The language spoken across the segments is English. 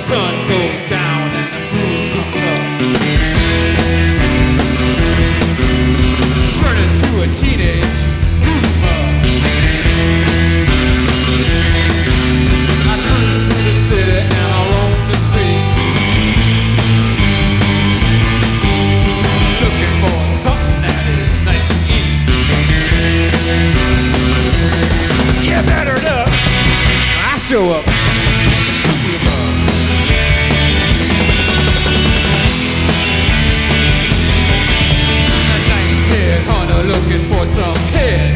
sun goes down and the moon comes up, turn into a teenage boomer. I cruise through the city and I roam the street, looking for something that is nice to eat. You better up, I show up. Looking for some head.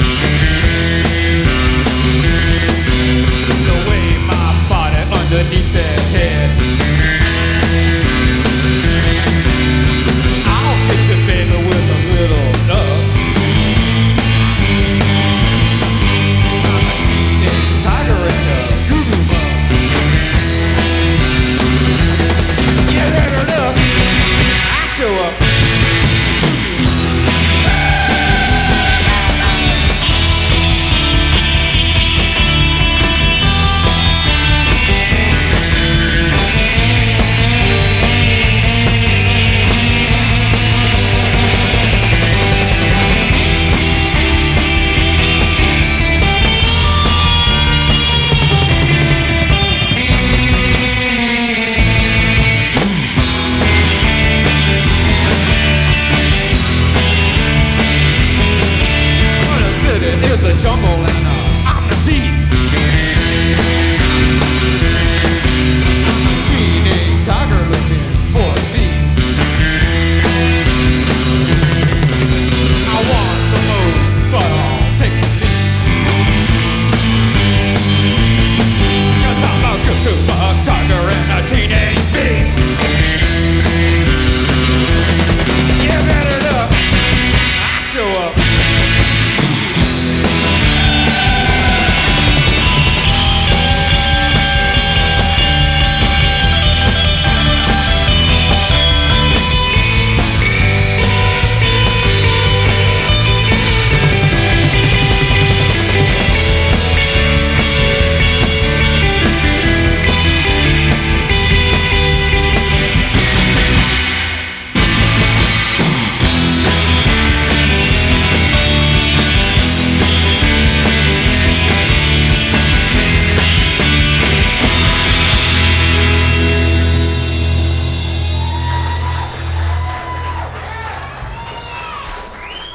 The way my body underneath that head. I'll get you, baby, with a little love. I'm a teenage tiger and a goo-goo bug. You let her up, I show up. It's a jumbo